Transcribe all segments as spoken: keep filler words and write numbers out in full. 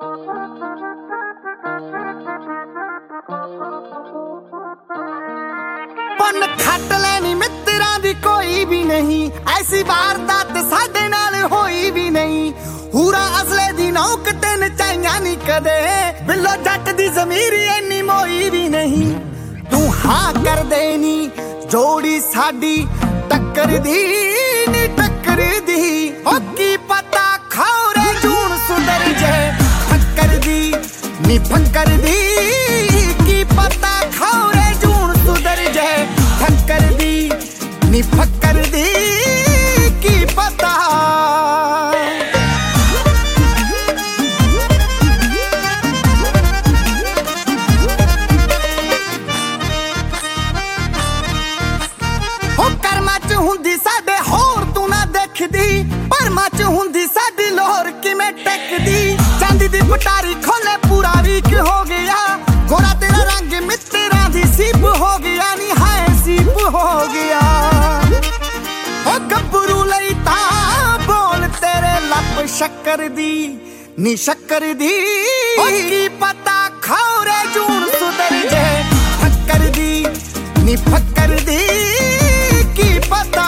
पन खट लैनी मित्रां दी कोई भी नहीं, ऐसी वारदात साडे नाल होई भी नहीं। हूरा असले दी नौक ते नचाइयां नी कदे, बिल्लो जट दी ज़मीर इन्नी मोई भी नहीं। तू हाँ कर देनी जोड़ी साडी टक्कर दी नी टक्कर दी, ओ की पता खौरे जून सुधर जे फक्कर दी नी फक्कर दी, की पता खौरे जून सुधर जे फक्कर दी नी फक्कर दी, की पता। करमां च हुंदी साडे होर तू ना देखदी, परमां च हुंदी साडी लोहर किवें टेकदी। चांदी दी पटारी खोले पूरा वीक हो गया, गोरा तेरा रंग मित्तरां दी सीप हो गया नी, हाय सीप हो गया। ओ गब्बरू लई तां बोल तेरे लप शक्कर दी नी शक्कर दी, ओ की पता खौरे जून सुधर जे फक्कर दी नी फक्कर दी, की पता।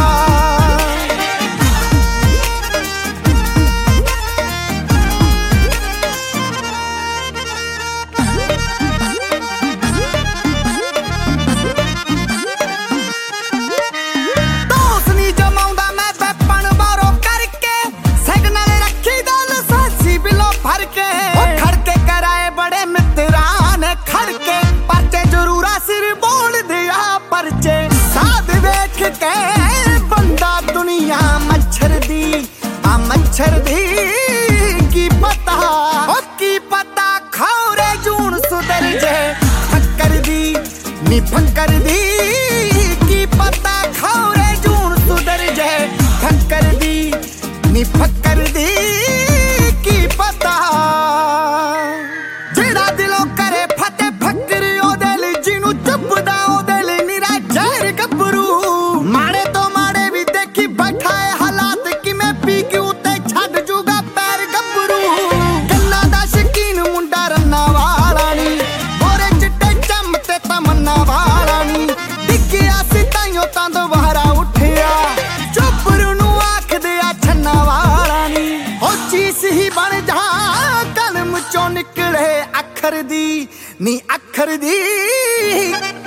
दोस्त नी जमाउंदा मैं बैपन बारो करके, सिग्नल रखी दा लसासी बिलो भर के। ओ खड़के कराए बड़े मित्रां ने खड़के, परचे जरूरा सिर बोल दिया परचे। साध देख के बंदा दुनिया मच्छर दी आ मच्छर दी, की पता ओ की पता खौरे जून सुधर जे फक्कर दी नी फक्कर दी, की पता खौरे जून सुधर जे फक्कर दी नी फक्कर दी, की पता। जेड़ा दिलों करे फते फक्कर ओदे लई, जिन्नू चुभदा ओदे लई निरा जहर गब्बरू। माड़े तो माड़े भी देखी बैठा है हालात, किवें पी के उत्ते छड्ड जूगा पैर गब्बरू। गन्ना दा शकीन मुंडा रन्ना वाला नी, गोरे चिट्टे चमते तमन्ना वाला नी। डिग्गिया सी ताइयों तां दोबारा उठिया, चुब्बरू नू आखदे आ छन्ना वाला नी। ओ चीस ही बन जा कलम चों निकले अखर दी नी अखर दी।